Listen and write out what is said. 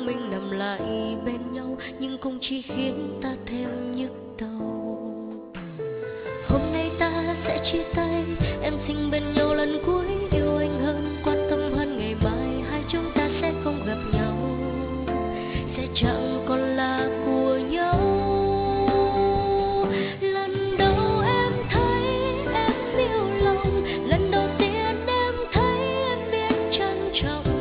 mình nằm lại bên nhau nhưng cũng chỉ khiến ta thêm nhức đầu. Hôm nay ta sẽ chia tay, em xin bên nhau lần cuối, yêu anh hơn, quan tâm hơn, ngày mai hai chúng ta sẽ không gặp nhau, sẽ chẳng còn là của nhau. Lần đầu em thấy em yêu lòng, lần đầu tiên em thấy em biết trân trọng,